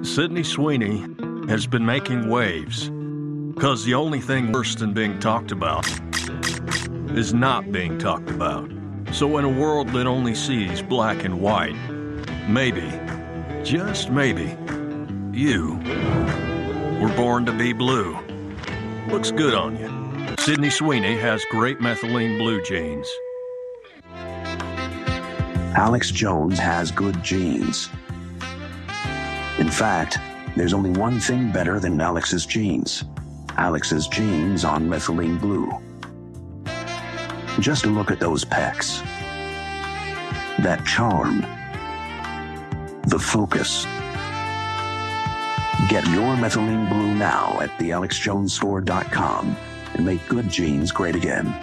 Sydney Sweeney has been making waves because the only thing worse than being talked about is not being talked about. So in a world that only sees black and white, maybe, just maybe, you were born to be blue. Looks good on you. Sydney Sweeney has great methylene blue jeans. Alex Jones has good genes. In fact, there's only one thing better than Alex's jeans. Alex's jeans on methylene blue. Just look at those pecs. That charm. The focus. Get your methylene blue now at thealexjonesstore.com and make good jeans great again.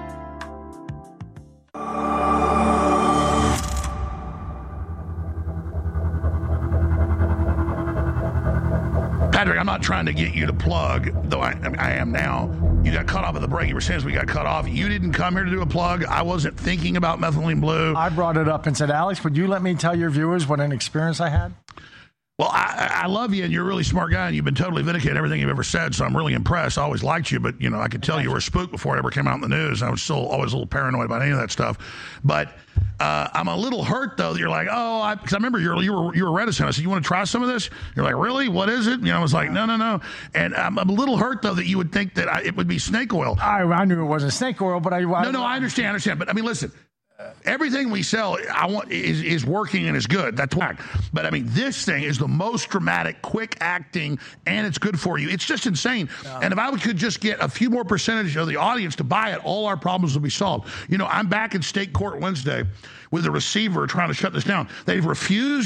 Patrick, I'm not trying to get you to plug, though I am now. You got cut off at the break. You were saying as we got cut off. You didn't come here to do a plug. I wasn't thinking about methylene blue. I brought it up and said, Alex, would you let me tell your viewers what an experience I had? Well, I love you, and you're a really smart guy, and you've been totally vindicated everything you've ever said, so I'm really impressed. I always liked you, but, you know, I could tell you were a spook before it ever came out in the news. I was still always a little paranoid about any of that stuff. But I'm a little hurt, though, that you're like, because I remember you were reticent. I said, you want to try some of this? You're like, really? What is it? You know, I was like, no. And I'm a little hurt, though, that you would think that it would be snake oil. I knew it wasn't snake oil, but I understand. But, I mean, listen. Everything we sell, is working and is good. That's why. But I mean, this thing is the most dramatic, quick acting, and it's good for you. It's just insane. No. And if I could just get a few more percentage of the audience to buy it, all our problems will be solved. You know, I'm back in state court Wednesday with the receiver trying to shut this down. They've refused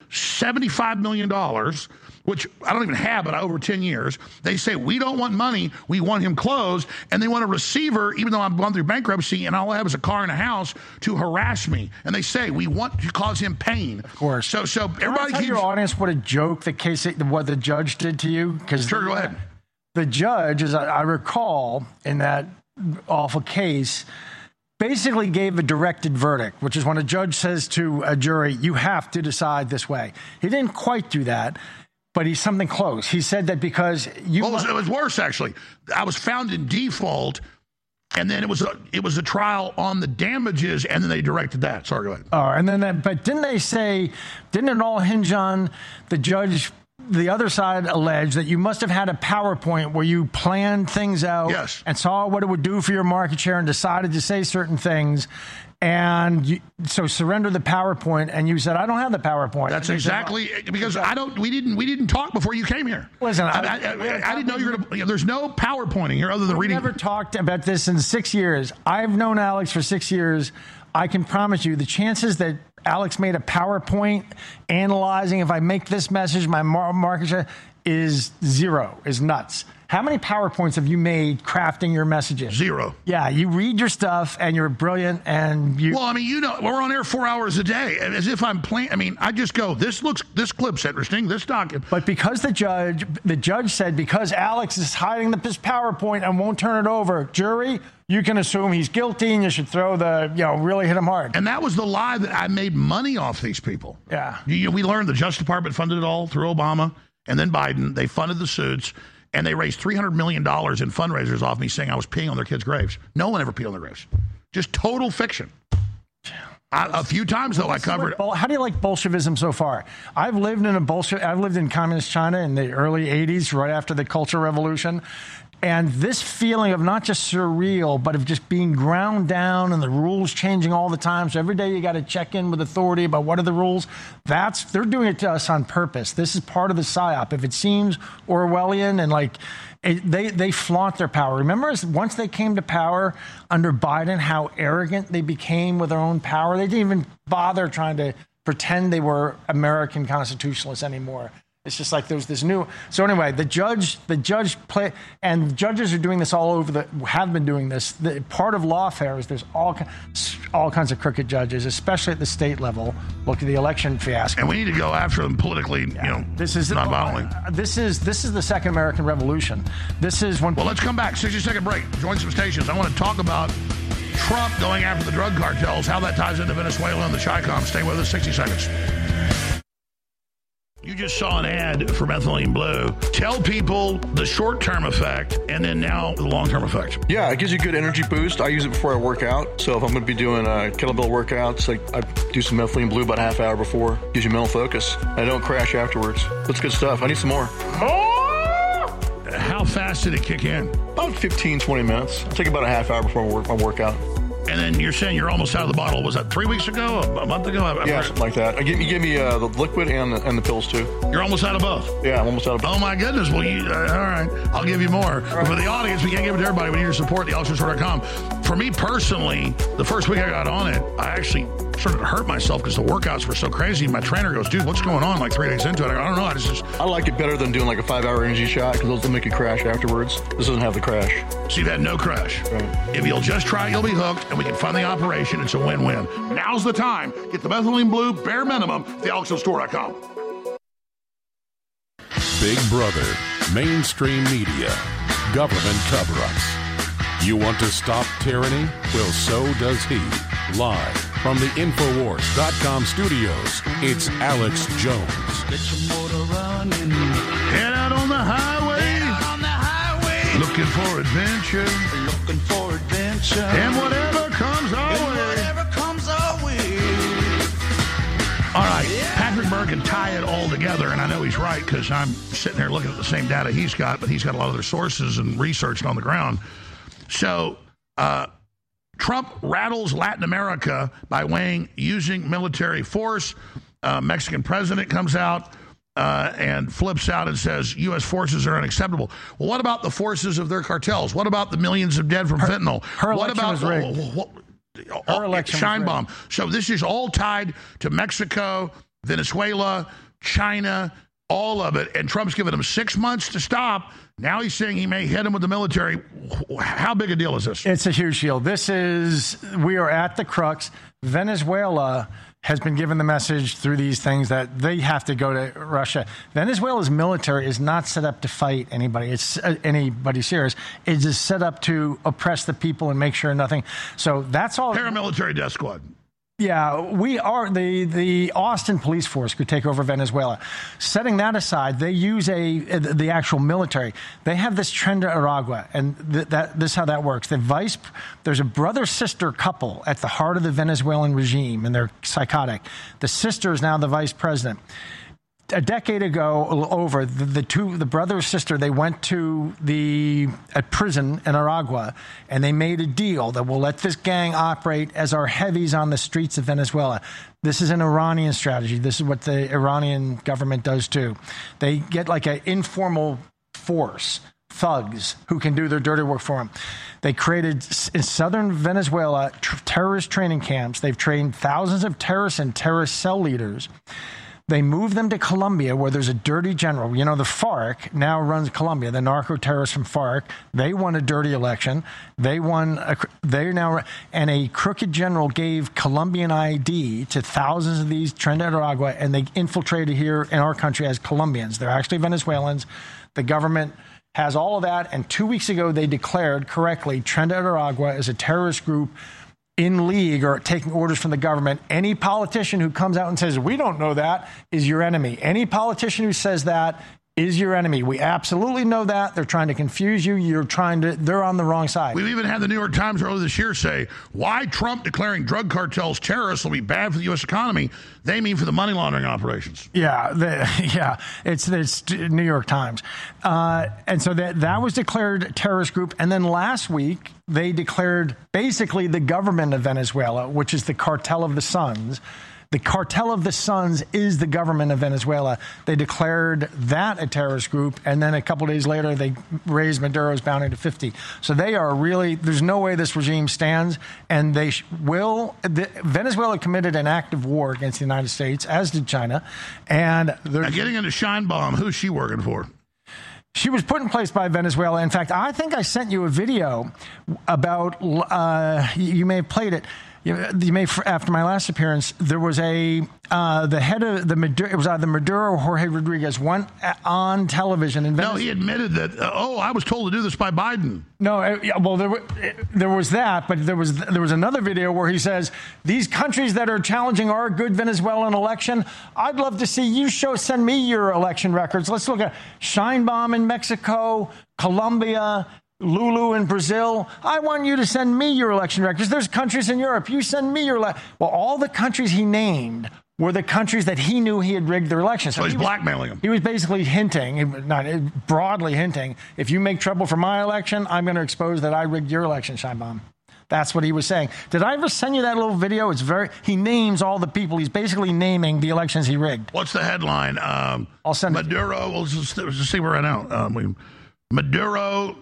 $75 million, which I don't even have, but over 10 years. They say, we don't want money. We want him closed. And they want a receiver, even though I'm going through bankruptcy and all I have is a car and a house, to harass me. And they say, we want to cause him pain. Of course. So everybody tell your audience what a joke what the judge did to you? Sure, go ahead. The judge, as I recall, in that awful case, basically gave a directed verdict, which is when a judge says to a jury, you have to decide this way. He didn't quite do that, but he's something close. He said that because you... Well, it was worse, actually. I was found in default, and then it was a trial on the damages, and then they directed that. Sorry, go ahead. And then but didn't it all hinge on the judge... The other side alleged that you must have had a PowerPoint where you planned things out and saw what it would do for your market share and decided to say certain things. And so surrender the PowerPoint. And you said, I don't have the PowerPoint. That's exactly because we didn't talk before you came here. Listen, I didn't know you're going to, there's no PowerPointing here other than reading. We've never talked about this in 6 years. I've known Alex for 6 years. I can promise you the chances that Alex made a PowerPoint analyzing if I make this message, my market share is zero, is nuts. How many PowerPoints have you made crafting your messages? Zero. Yeah, you read your stuff and you're brilliant and you... Well, I mean, you know, we're on air 4 hours a day as if I'm playing. I mean, I just go, this clip's interesting, this document. But because the judge said, because Alex is hiding this PowerPoint and won't turn it over, jury, you can assume he's guilty and you should throw really hit him hard. And that was the lie that I made money off these people. Yeah. We learned the Justice Department funded it all through Obama and then Biden. They funded the suits. And they raised $300 million in fundraisers off me saying I was peeing on their kids' graves. No one ever peed on their graves. Just total fiction. A few times, though, I covered... How do you like Bolshevism so far? I've lived in communist China in the early 80s, right after the Cultural Revolution. And this feeling of not just surreal, but of just being ground down and the rules changing all the time. So every day you got to check in with authority about what are the rules. They're doing it to us on purpose. This is part of the PSYOP. If it seems Orwellian and they flaunt their power. Remember, once they came to power under Biden, how arrogant they became with their own power. They didn't even bother trying to pretend they were American constitutionalists anymore. It's just like there's this new. So anyway, the judge and judges are doing this all over have been doing this. Part of lawfare is there's all kinds of crooked judges, especially at the state level. Look at the election fiasco. And we need to go after them politically, this is not violently. This is the Second American Revolution. This is when. Well, let's come back. 60-second break. Join some stations. I want to talk about Trump going after the drug cartels, how that ties into Venezuela and the Chi-Com. Stay with us. 60 seconds. You just saw an ad for methylene blue. Tell people the short-term effect and then now the long-term effect. Yeah, it gives you a good energy boost. I use it before I work out. So if I'm going to be doing kettlebell workouts, I do some methylene blue about a half hour before. Gives you mental focus. I don't crash afterwards. That's good stuff. I need some more. How fast did it kick in? About 15, 20 minutes. I take about a half hour before my workout. And then you're saying you're almost out of the bottle. Was that 3 weeks ago? A month ago? Yeah, something like that. You gave me the liquid and the pills, too. You're almost out of both? Yeah, I'm almost out of both. Oh, my goodness. Well, all right. I'll give you more. But for the audience, we can't give it to everybody. We need your support, thealexstore.com. For me personally, the first week I got on it, I actually started to hurt myself because the workouts were so crazy. My trainer goes, dude, what's going on? Like 3 days into it. I don't know. I like it better than doing like a 5-hour energy shot because those will make you crash afterwards. This doesn't have the crash. So you've had no crash. Right. If you'll just try it, you'll be hooked, and we can fund the operation. It's a win-win. Now's the time. Get the methylene blue, bare minimum, thealexstore.com. Big Brother, mainstream media, government cover-ups. You want to stop tyranny? Well, so does he. Live from the Infowars.com studios, it's Alex Jones. Get your motor running. Head out on the highway. Looking for adventure. And whatever comes our way. All right, Patrick Berg can tie it all together, and I know he's right because I'm sitting there looking at the same data he's got, but he's got a lot of other sources and research on the ground. So Trump rattles Latin America by using military force. Mexican president comes out and flips out and says U.S. forces are unacceptable. Well, what about the forces of their cartels? What about the millions of dead from fentanyl? What about her election Shine bomb? So this is all tied to Mexico, Venezuela, China, all of it. And Trump's given them 6 months to stop. Now he's saying he may hit him with the military. How big a deal is this? It's a huge deal. We are at the crux. Venezuela has been given the message through these things that they have to go to Russia. Venezuela's military is not set up to fight anybody. It's anybody serious. It is set up to oppress the people and make sure nothing. So that's all. Paramilitary death squad. Yeah, we are. The Austin police force could take over Venezuela. Setting that aside, they use the actual military. They have this Tren de Aragua, and this is how that works. There's a brother-sister couple at the heart of the Venezuelan regime, and they're psychotic. The sister is now the vice president. A decade ago, a little over, the brother and sister, they went to a prison in Aragua, and they made a deal that will let this gang operate as our heavies on the streets of Venezuela. This is an Iranian strategy. This is what the Iranian government does too. They get like an informal force, thugs, who can do their dirty work for them. They created in southern Venezuela terrorist training camps. They've trained thousands of terrorists and terrorist cell leaders. They moved them to Colombia, where there's a dirty general. You know, the FARC now runs Colombia, the narco-terrorists from FARC. They won a dirty election. And a crooked general gave Colombian ID to thousands of these Tren de Aragua, and they infiltrated here in our country as Colombians. They're actually Venezuelans. The government has all of that, and 2 weeks ago they declared correctly Tren de Aragua as a terrorist group in league or taking orders from the government. Any politician who comes out and says, we don't know that, is your enemy. Any politician who says that is your enemy. We absolutely know that. They're trying to confuse you. They're on the wrong side. We've even had the New York Times earlier this year say, why Trump declaring drug cartels terrorists will be bad for the U.S. economy. They mean for the money laundering operations. Yeah, it's New York Times. And so that was declared terrorist group. And then last week, they declared basically the government of Venezuela, which is the Cartel of the Suns. The Cartel of the Suns is the government of Venezuela. They declared that a terrorist group, and then a couple days later, they raised Maduro's bounty to 50. So they are really, there's no way this regime stands, and they will. Venezuela committed an act of war against the United States, as did China. And now getting into Shine Bomb, who's she working for? She was put in place by Venezuela. In fact, I think I sent you a video about, you may have played it. You may, after my last appearance, there was the head of the Maduro, it was either Maduro or Jorge Rodriguez, went on television in Venezuela. No, he admitted that, I was told to do this by Biden. No, well, there was that, but there was another video where he says, these countries that are challenging our good Venezuelan election, I'd love to see you send me your election records. Let's look at Sheinbaum in Mexico, Colombia, Lulu in Brazil. I want you to send me your election records. There's countries in Europe. You send me your well, all the countries he named were the countries that he knew he had rigged their elections. So he's blackmailing them. He was basically hinting, not broadly hinting, if you make trouble for my election, I'm going to expose that I rigged your election, Sheinbaum. That's what he was saying. Did I ever send you that little video? He names all the people. He's basically naming the elections he rigged. What's the headline? I'll send Maduro, we'll just see where right now. Maduro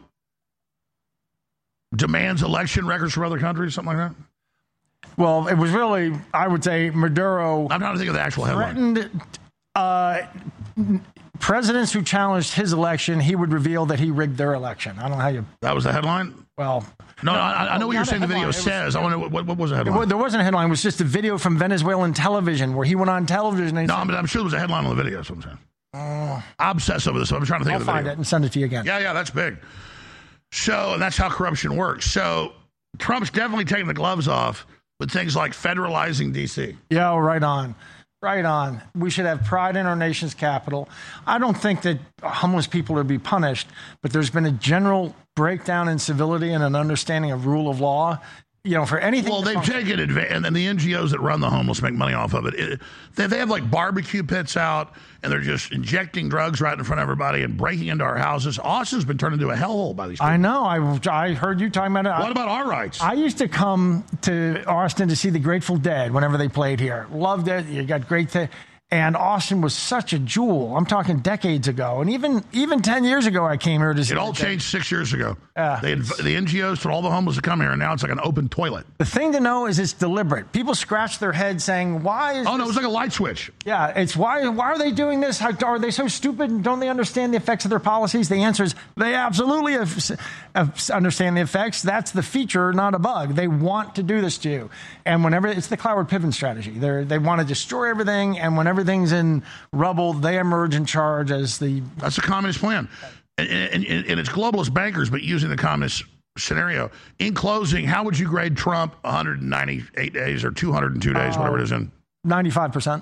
demands election records from other countries, something like that? Well, it was really, I would say, Maduro. I'm trying to think of the actual headline. Threatened presidents who challenged his election, he would reveal that he rigged their election. I don't know how you. That was the headline? Well. No, I know what you're saying the video says. I want to know, what was the headline? There wasn't a headline. It was just a video from Venezuelan television where he went on television. And I'm sure there was a headline on the video, so I'm saying. I'm obsessed over this. So I'm trying to think of the video. I'll find it and send it to you again. Yeah, that's big. So, and that's how corruption works. So, Trump's definitely taking the gloves off with things like federalizing D.C. Yeah, right on. Right on. We should have pride in our nation's capital. I don't think that homeless people are to be punished, but there's been a general breakdown in civility and an understanding of rule of law. For anything. Well, they've taken advantage, and the NGOs that run the homeless make money off of it. They have like barbecue pits out, and they're just injecting drugs right in front of everybody and breaking into our houses. Austin's been turned into a hellhole by these people. I know. I heard you talking about it. What about our rights? I used to come to Austin to see the Grateful Dead whenever they played here. Loved it. You got great things. And Austin was such a jewel. I'm talking decades ago. And even 10 years ago, I came here to see it. All changed 6 years ago. The NGOs told all the homeless to come here, and now it's like an open toilet. The thing to know is it's deliberate. People scratch their head saying, why is no, it was like a light switch. Yeah, it's why are they doing this? Are they so stupid? Don't they understand the effects of their policies? The answer is they absolutely understand the effects. That's the feature, not a bug. They want to do this to you. And whenever it's the Cloward Piven strategy. They want to destroy everything, and whenever everything's in rubble, they emerge in charge as the... That's the communist plan. And it's globalist bankers, but using the communist scenario. In closing, how would you grade Trump 198 days or 202 days, whatever it is in? 95%.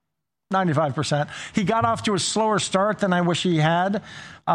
95%. He got off to a slower start than I wish he had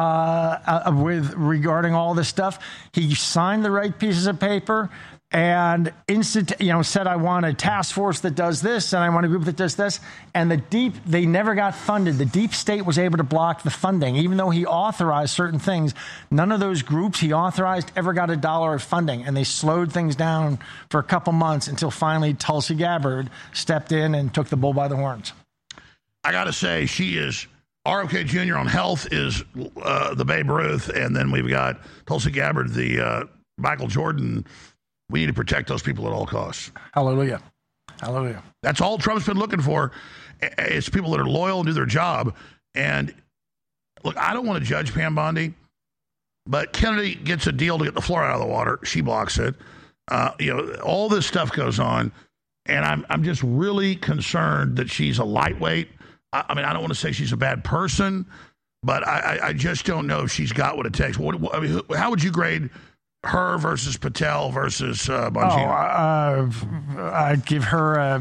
regarding all this stuff. He signed the right pieces of paper and said, I want a task force that does this, and I want a group that does this. And they never got funded. The deep state was able to block the funding. Even though he authorized certain things, none of those groups he authorized ever got $1 of funding. And they slowed things down for a couple months until finally Tulsi Gabbard stepped in and took the bull by the horns. I got to say, she is... RFK Jr. on health is the Babe Ruth, and then we've got Tulsi Gabbard, the Michael Jordan. We need to protect those people at all costs. Hallelujah. Hallelujah. That's all Trump's been looking for. It's people that are loyal and do their job. And look, I don't want to judge Pam Bondi, but Kennedy gets a deal to get the floor out of the water. She blocks it. All this stuff goes on, and I'm just really concerned that she's a lightweight. I mean, I don't want to say she's a bad person, but I just don't know if she's got what it takes. How would you grade her versus Patel versus Bongino? I'd give her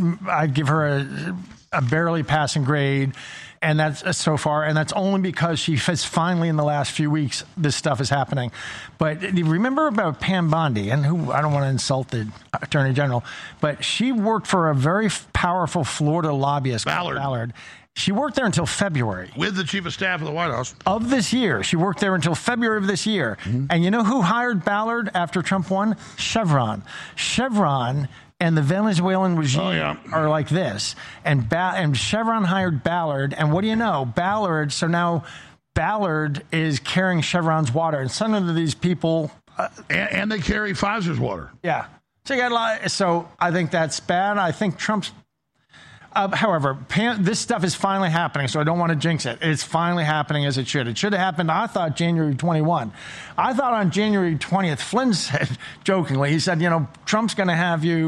a barely passing grade, and that's so far, and that's only because she has finally in the last few weeks this stuff is happening. But remember about Pam Bondi, and who I don't want to insult the Attorney General, but she worked for a very powerful Florida lobbyist, Ballard. She worked there until February. With the chief of staff of the White House. Of this year. She worked there until February of this year. Mm-hmm. And you know who hired Ballard after Trump won? Chevron. Chevron and the Venezuelan regime are like this. And Chevron hired Ballard. And what do you know? Ballard is carrying Chevron's water. And some of these people... and they carry Pfizer's water. Yeah. So I think that's bad. I think Trump's... However, this stuff is finally happening, so I don't want to jinx it. It's finally happening as it should. It should have happened, I thought, January 21. I thought on January 20th, Flynn said, jokingly, he said, Trump's going to have you,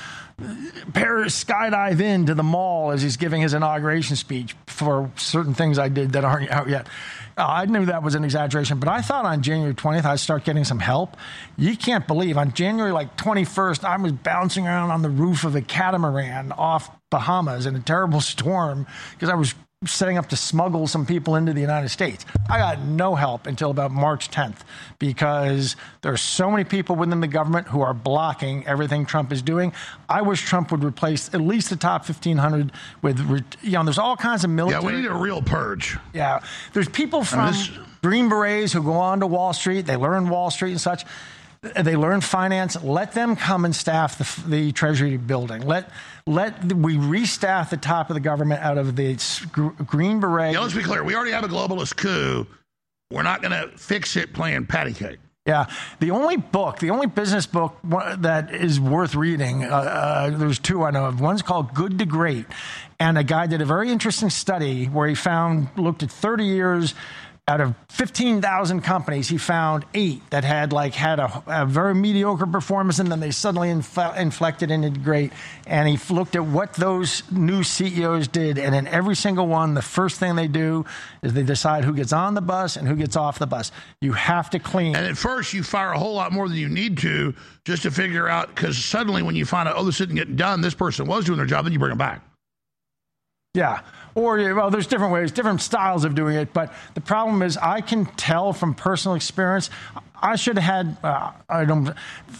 skydive into the mall as he's giving his inauguration speech for certain things I did that aren't out yet. I knew that was an exaggeration, but I thought on January 20th I'd start getting some help. You can't believe, on January 21st, I was bouncing around on the roof of a catamaran off Bahamas in a terrible storm because I was setting up to smuggle some people into the United States. I got no help until about March 10th because there are so many people within the government who are blocking everything Trump is doing. I wish Trump would replace at least the top 1,500 with, there's all kinds of military. Yeah, we need a real purge. Yeah. There's people from Green Berets who go on to Wall Street. They learn Wall Street and such. They learn finance. Let them come and staff the Treasury building. We restaff the top of the government out of the Green Beret. Yeah, let's be clear. We already have a globalist coup. We're not going to fix it playing patty cake. Yeah. The only business book that is worth reading, there's two I know of. One's called Good to Great. And a guy did a very interesting study where he looked at 30 years. Out of 15,000 companies, he found 8 that had a very mediocre performance, and then they suddenly inflected into great. And he looked at what those new CEOs did, and in every single one, the first thing they do is they decide who gets on the bus and who gets off the bus. You have to clean. And at first, you fire a whole lot more than you need to just to figure out, because suddenly when you find out, this isn't getting done, this person was doing their job, then you bring them back. Yeah. Or, there's different ways, different styles of doing it. But the problem is I can tell from personal experience, I should have had,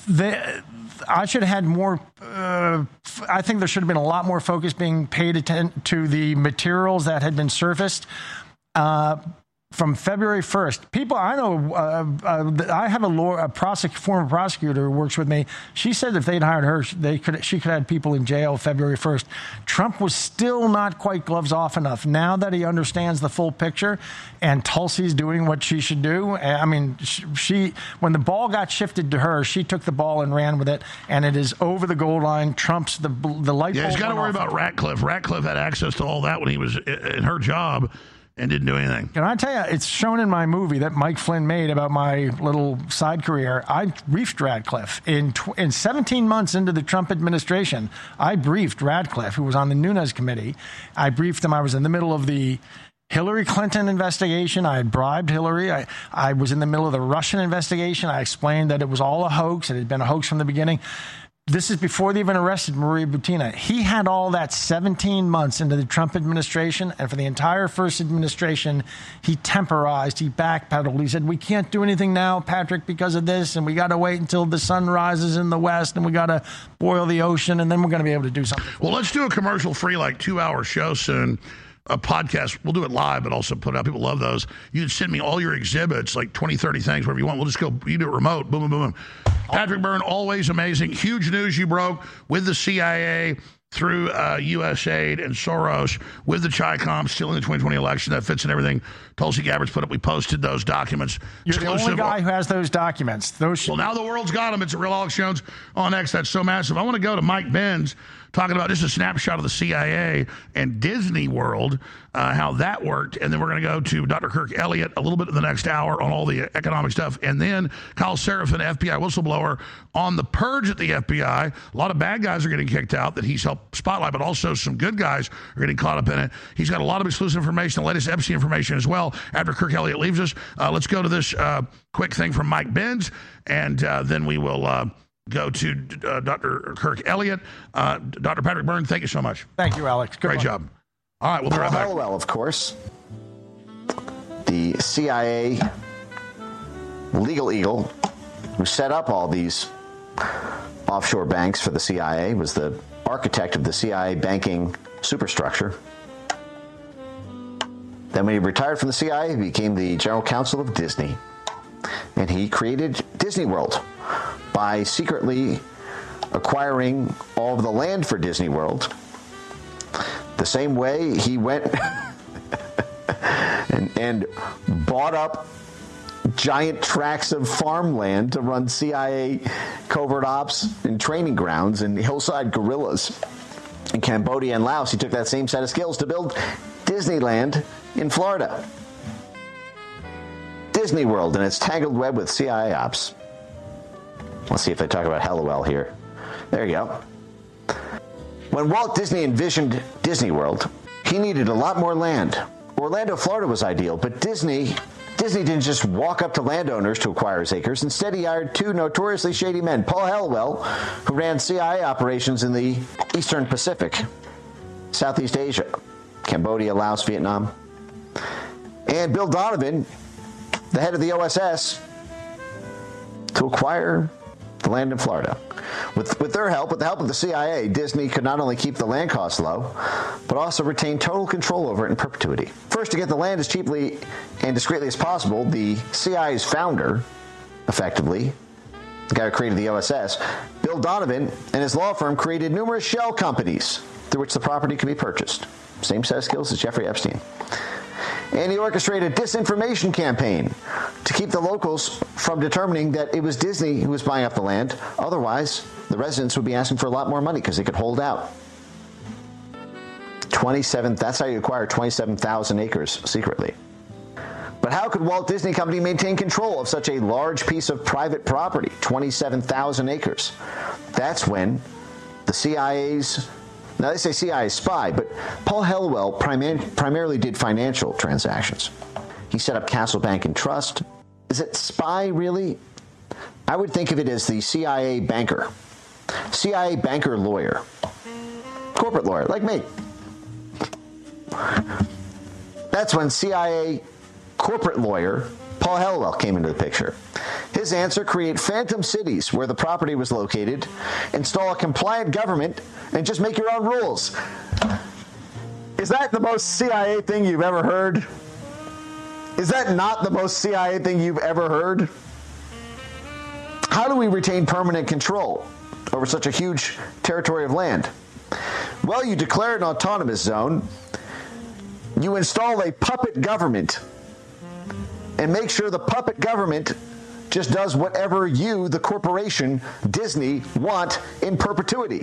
I should have had more, I think there should have been a lot more focus being paid attention to the materials that had been surfaced. From February 1st, people I know, I have a former prosecutor who works with me. She said if they'd hired her, she could have had people in jail February 1st. Trump was still not quite gloves off enough. Now that he understands the full picture, and Tulsi's doing what she should do. I mean, she when the ball got shifted to her, she took the ball and ran with it, and it is over the goal line. Trump's the light bulb. Yeah, he's got to worry about Ratcliffe. Ratcliffe had access to all that when he was in her job. And didn't do anything. Can I tell you, it's shown in my movie that Mike Flynn made about my little side career. I briefed Ratcliffe. In 17 months into the Trump administration, I briefed Ratcliffe, who was on the Nunes committee. I briefed him. I was in the middle of the Hillary Clinton investigation. I had bribed Hillary. I was in the middle of the Russian investigation. I explained that it was all a hoax. It had been a hoax from the beginning. This is before they even arrested Maria Butina. He had all that 17 months into the Trump administration, and for the entire first administration, he temporized, he backpedaled. He said, we can't do anything now, Patrick, because of this, and we got to wait until the sun rises in the west, and we got to boil the ocean, and then we're going to be able to do something. Well, let's do a commercial-free, 2-hour show soon. A podcast. We'll do it live, but also put it out. People love those. You'd send me all your exhibits, 20, 30 things, whatever you want. We'll just go, you do it remote. Boom, boom, boom, boom. Patrick Byrne, always amazing. Huge news you broke with the CIA through USAID and Soros with the Chi-Com stealing the 2020 election. That fits in everything Tulsi Gabbard's put up. We posted those documents. You're the only guy who has those documents. Well, now the world's got them. It's a Real Alex Jones on X. That's so massive. I want to go to Mike Benz talking about just a snapshot of the CIA and Disney World, how that worked. And then we're going to go to Dr. Kirk Elliott a little bit in the next hour on all the economic stuff. And then Kyle Seraphin, FBI whistleblower, on the purge at the FBI. A lot of bad guys are getting kicked out that he's helped spotlight, but also some good guys are getting caught up in it. He's got a lot of exclusive information, the latest Epstein information as well. After Kirk Elliott leaves us, let's go to this quick thing from Mike Benz, and then we will go to Dr. Kirk Elliott. Dr. Patrick Byrne, thank you so much. Thank you, Alex. Great job. All right, we'll be right back. Well, of course, the CIA legal eagle who set up all these offshore banks for the CIA was the architect of the CIA banking superstructure. Then when he retired from the CIA, he became the general counsel of Disney. And he created Disney World by secretly acquiring all of the land for Disney World. The same way he went and bought up giant tracts of farmland to run CIA covert ops and training grounds and hillside guerrillas. In Cambodia and Laos, he took that same set of skills to build Disneyland in Florida. Disney World and its tangled web with CIA ops. Let's see if they talk about Hallowell here. There you go. When Walt Disney envisioned Disney World, he needed a lot more land. Orlando, Florida was ideal, but Disney didn't just walk up to landowners to acquire his acres. Instead, he hired two notoriously shady men, Paul Hellwell, who ran CIA operations in the Eastern Pacific, Southeast Asia, Cambodia, Laos, Vietnam, and Bill Donovan, the head of the OSS, to acquire the land in Florida. With their help, with the help of the CIA, Disney could not only keep the land costs low, but also retain total control over it in perpetuity. First, to get the land as cheaply and discreetly as possible, the CIA's founder, effectively, the guy who created the OSS, Bill Donovan, and his law firm created numerous shell companies through which the property could be purchased. Same set of skills as Jeffrey Epstein. And he orchestrated a disinformation campaign to keep the locals from determining that it was Disney who was buying up the land. Otherwise, the residents would be asking for a lot more money because they could hold out. That's how you acquire 27,000 acres secretly. But how could Walt Disney Company maintain control of such a large piece of private property, 27,000 acres? That's when the CIA's... Now, they say CIA spy, but Paul Hellwell primarily did financial transactions. He set up Castle Bank and Trust. Is it spy, really? I would think of it as the CIA banker. CIA banker lawyer. Corporate lawyer, like me. That's when CIA corporate lawyer Paul Hellwell came into the picture. His answer: create phantom cities where the property was located, install a compliant government, and just make your own rules. Is that the most CIA thing you've ever heard? Is that not the most CIA thing you've ever heard? How do we retain permanent control over such a huge territory of land? Well, you declare an autonomous zone, you install a puppet government, and make sure the puppet government just does whatever you, the corporation, Disney, want in perpetuity.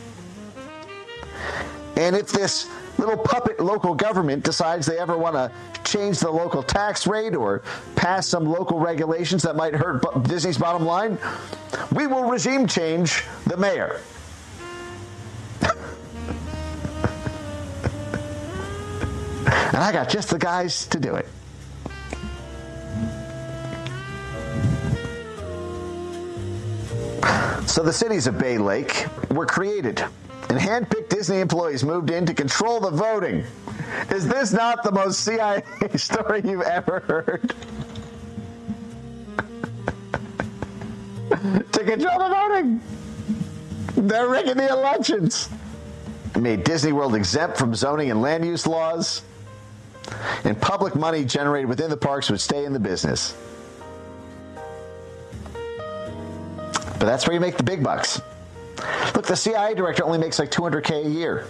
And if this little puppet local government decides they ever want to change the local tax rate or pass some local regulations that might hurt Disney's bottom line, we will regime change the mayor. And I got just the guys to do it. So the cities of Bay Lake were created, and hand-picked Disney employees moved in to control the voting. Is this not the most CIA story you've ever heard? To control the voting. They're rigging the elections. It made Disney World exempt from zoning and land use laws, and public money generated within the parks would stay in the business. But that's where you make the big bucks. Look, the CIA director only makes like $200K a year.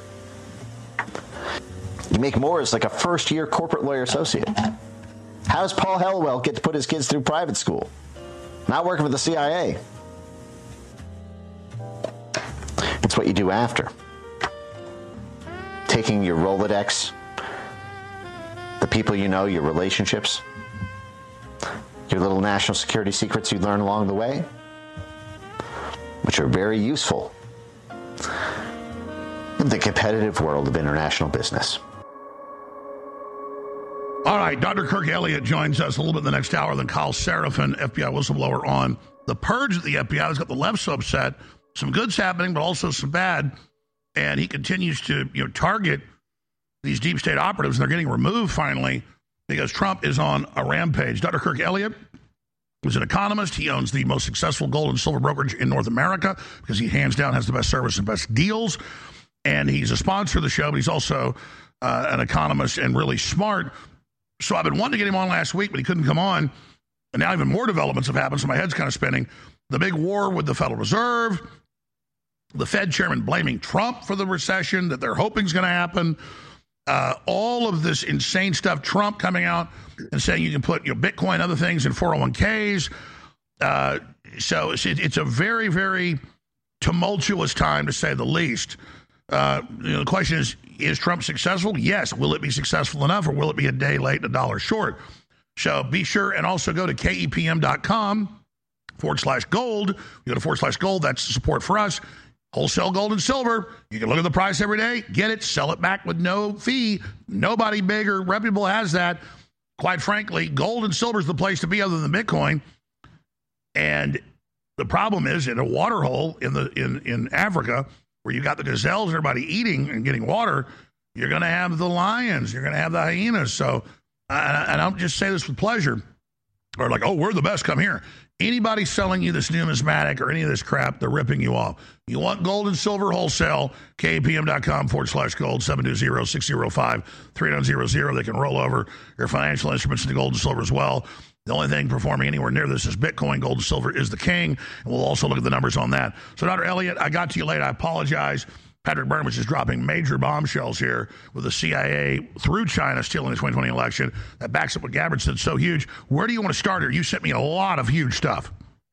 You make more as like a first-year corporate lawyer associate. How does Paul Hellwell get to put his kids through private school? Not working for the CIA. It's what you do after. Taking your Rolodex, the people you know, your relationships, your little national security secrets you learn along the way, which are very useful in the competitive world of international business. All right, Dr. Kirk Elliott joins us a little bit in the next hour. Then Kyle Seraphin, FBI whistleblower, on the purge at the FBI has got the left so upset. Some good's happening, but also some bad. And he continues to target these deep state operatives, and they're getting removed finally because Trump is on a rampage. Dr. Kirk Elliott was an economist. He owns the most successful gold and silver brokerage in North America because he hands down has the best service and best deals. And he's a sponsor of the show, but he's also an economist and really smart. So I've been wanting to get him on last week, but he couldn't come on. And now even more developments have happened, so my head's kind of spinning. The big war with the Federal Reserve, the Fed chairman blaming Trump for the recession that they're hoping is going to happen. All of this insane stuff, Trump coming out and saying you can put Bitcoin and other things in 401ks. So it's a very, very tumultuous time, to say the least. The question is Trump successful? Yes. Will it be successful enough, or will it be a day late and $1 short? So be sure and also go to KEPM.com/gold. You go to /gold. That's support for us. Wholesale gold and silver. You can look at the price every day, get it, sell it back with no fee. Nobody big or reputable has that. Quite frankly, gold and silver is the place to be other than Bitcoin. And the problem is, in a water hole in Africa, where you got the gazelles and everybody eating and getting water, you're going to have the lions, you're going to have the hyenas. So, I don't just say this with pleasure, or like, oh, we're the best, come here. Anybody selling you this numismatic or any of this crap, they're ripping you off. You want gold and silver wholesale, KPM.com/gold, 720-605-3900. They can roll over your financial instruments into gold and silver as well. The only thing performing anywhere near this is Bitcoin. Gold and silver is the king. And we'll also look at the numbers on that. So, Dr. Elliott, I got to you late. I apologize. Patrick Byrne is dropping major bombshells here with the CIA through China stealing the 2020 election. That backs up what Gabbard said, so huge. Where do you want to start here? You sent me a lot of huge stuff.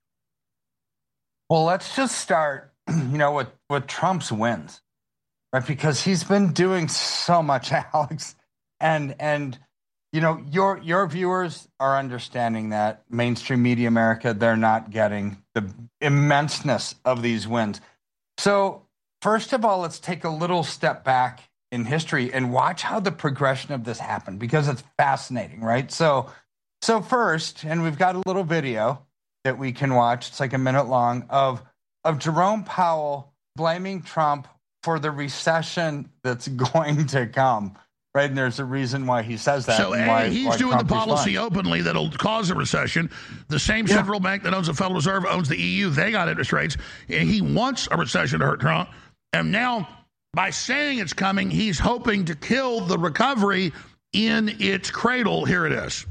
Well, let's just start, with Trump's wins, right? Because he's been doing so much, Alex. And your viewers are understanding that. Mainstream media America, they're not getting the immenseness of these wins. So, first of all, let's take a little step back in history and watch how the progression of this happened, because it's fascinating, right? So first, and we've got a little video that we can watch. It's like a minute long of Jerome Powell blaming Trump for the recession that's going to come, right? And there's a reason why he says that. So he's doing the policy openly that'll cause a recession. The same central bank that owns the Federal Reserve owns the EU. They got interest rates. And he wants a recession to hurt Trump. And now, by saying it's coming, he's hoping to kill the recovery in its cradle. Here it is.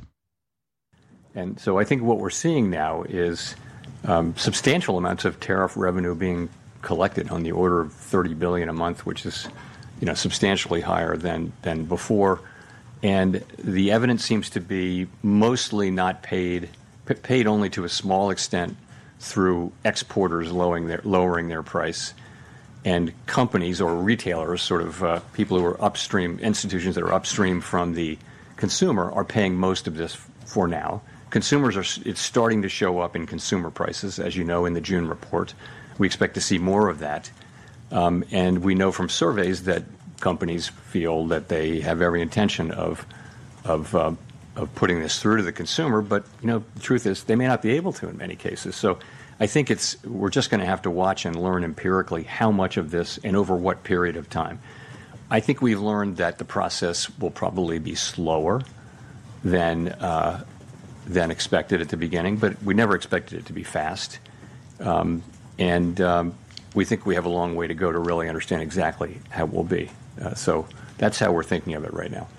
And so I think what we're seeing now is substantial amounts of tariff revenue being collected on the order of $30 billion a month, which is, substantially higher than before. And the evidence seems to be mostly not paid only to a small extent through exporters lowering their price. And companies or retailers, sort of people who are upstream, institutions that are upstream from the consumer, are paying most of this for now. It's starting to show up in consumer prices, as you know, in the June report. We expect to see more of that. And we know from surveys that companies feel that they have every intention of putting this through to the consumer. But, the truth is they may not be able to in many cases. So I think we're just going to have to watch and learn empirically how much of this and over what period of time. I think we've learned that the process will probably be slower than expected at the beginning, but we never expected it to be fast. And we think we have a long way to go to really understand exactly how it will be. So that's how we're thinking of it right now.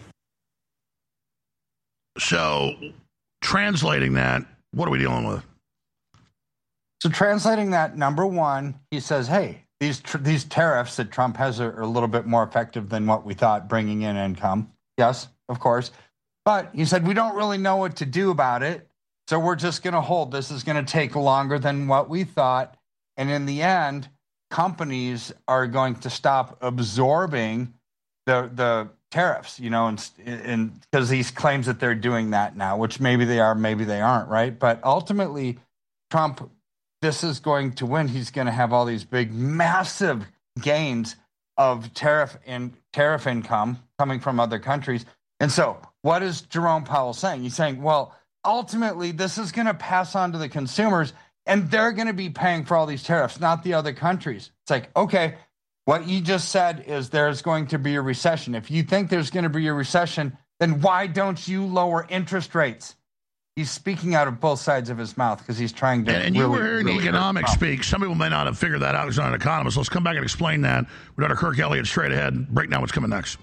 So translating that, what are we dealing with? So translating that, number one, he says, hey, these tariffs that Trump has are a little bit more effective than what we thought, bringing in income. Yes, of course. But he said, we don't really know what to do about it, so we're just going to hold. This is going to take longer than what we thought. And in the end, companies are going to stop absorbing the tariffs, and because he claims that they're doing that now, which maybe they are, maybe they aren't, right? But ultimately, Trump, this is going to win. He's going to have all these big, massive gains of tariff income coming from other countries. And so what is Jerome Powell saying? He's saying, well, ultimately, this is going to pass on to the consumers, and they're going to be paying for all these tariffs, not the other countries. It's like, okay, what you just said is there's going to be a recession. If you think there's going to be a recession, then why don't you lower interest rates? He's speaking out of both sides of his mouth because he's trying to. And you were hearing economics speak. Some people may not have figured that out. He's not an economist. Let's come back and explain that. We're Dr. Kirk Elliott straight ahead and break down what's coming next.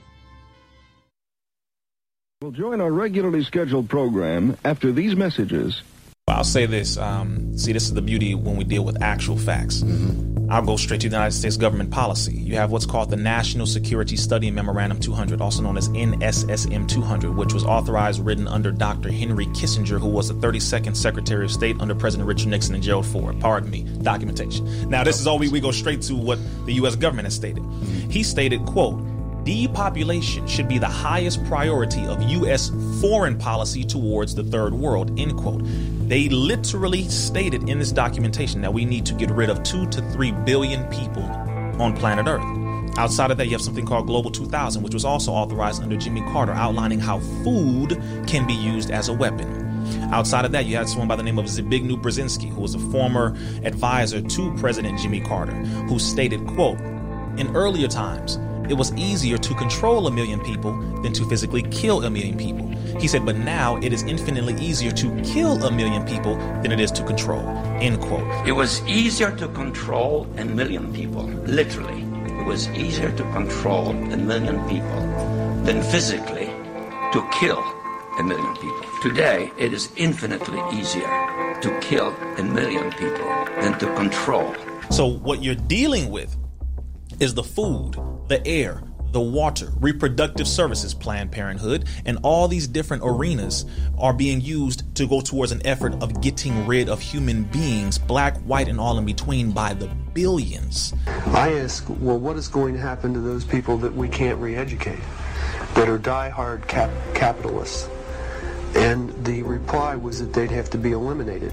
We'll join our regularly scheduled program after these messages. I'll say this. See, this is the beauty when we deal with actual facts. I'll go straight to the United States government policy. You have what's called the National Security Study Memorandum 200, also known as NSSM 200, which was authorized, written under Dr. Henry Kissinger, who was the 32nd Secretary of State under President Richard Nixon and Gerald Ford. Pardon me. Documentation. Now, this is all we go straight to what the U.S. government has stated. He stated, quote, depopulation should be the highest priority of U.S. foreign policy towards the third world, end quote. They literally stated in this documentation that we need to get rid of 2 to 3 billion people on planet Earth. Outside of that, you have something called Global 2000, which was also authorized under Jimmy Carter, outlining how food can be used as a weapon. Outside of that, you had someone by the name of Zbigniew Brzezinski, who was a former advisor to President Jimmy Carter, who stated, quote, in earlier times, it was easier to control 1 million people than to physically kill 1 million people. He said, but now it is infinitely easier to kill 1 million people than it is to control, end quote. It was easier to control 1 million people, literally. It was easier to control 1 million people than physically to kill 1 million people. Today, it is infinitely easier to kill 1 million people than to control. So what you're dealing with is the food, the air, the water, reproductive services, Planned Parenthood, and all these different arenas are being used to go towards an effort of getting rid of human beings, black, white, and all in between, by the billions. I ask, well, what is going to happen to those people that we can't re-educate, that are die-hard capitalists? And the reply was that they'd have to be eliminated.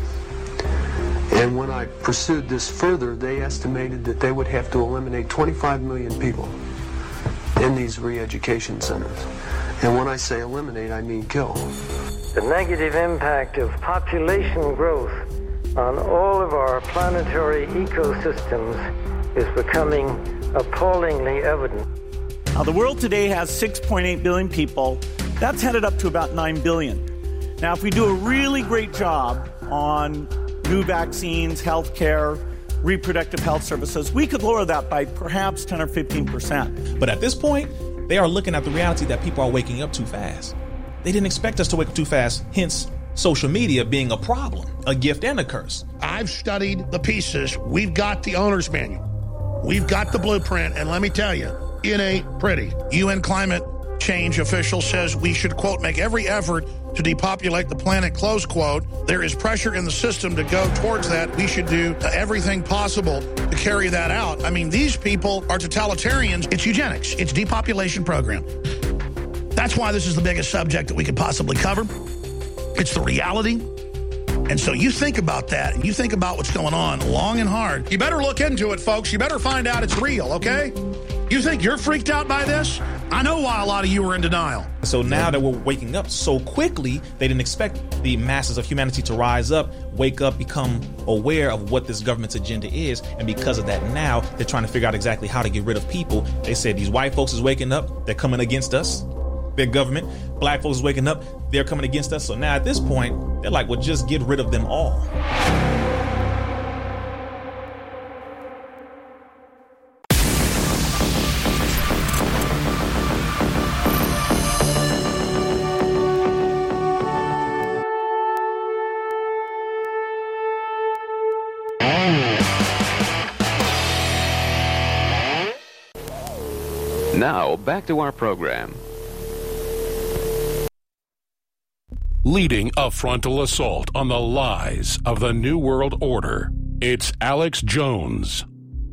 And when I pursued this further, they estimated that they would have to eliminate 25 million people in these re-education centers. And when I say eliminate, I mean kill. The negative impact of population growth on all of our planetary ecosystems is becoming appallingly evident. Now, the world today has 6.8 billion people. That's headed up to about 9 billion. Now, if we do a really great job on new vaccines, healthcare, reproductive health services, we could lower that by perhaps 10 or 15%. But at this point, they are looking at the reality that people are waking up too fast. They didn't expect us to wake up too fast, hence social media being a problem, a gift and a curse. I've studied the pieces. We've got the owner's manual. We've got the blueprint, and let me tell you, it ain't pretty. UN climate change official says we should, quote, make every effort to depopulate the planet, close quote. There is pressure in the system to go towards that. We should do everything possible to carry that out. I mean, these people are totalitarians. It's eugenics. It's depopulation program. That's why this is the biggest subject that we could possibly cover. It's the reality. And so you think about that, and you think about what's going on long and hard. You better look into it, folks. You better find out it's real, okay? You think you're freaked out by this? I know why a lot of you are in denial. So now that we're waking up so quickly, they didn't expect the masses of humanity to rise up, wake up, become aware of what this government's agenda is. And because of that, now they're trying to figure out exactly how to get rid of people. They said these white folks is waking up. They're coming against us. Their government. Black folks is waking up. They're coming against us. So now at this point, they're like, well, just get rid of them all. Now, back to our program. Leading a frontal assault on the lies of the New World Order, it's Alex Jones.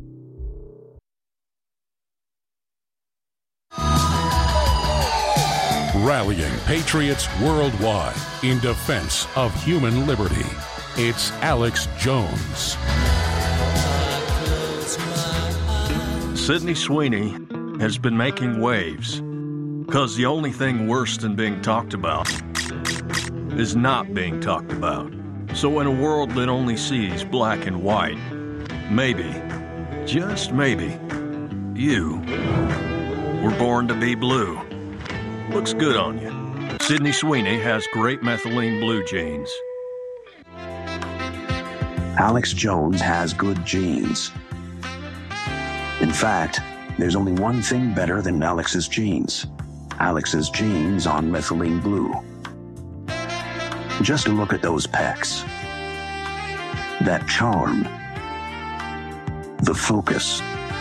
Rallying patriots worldwide in defense of human liberty, it's Alex Jones. Sydney Sweeney has been making waves because the only thing worse than being talked about is not being talked about. So in a world that only sees black and white, maybe, just maybe, you were born to be blue. Looks good on you. Sydney Sweeney has great methylene blue jeans. Alex Jones has good genes. In fact, there's only one thing better than Alex's genes. Alex's genes on methylene blue. Just look at those pecs. that charm, the focus.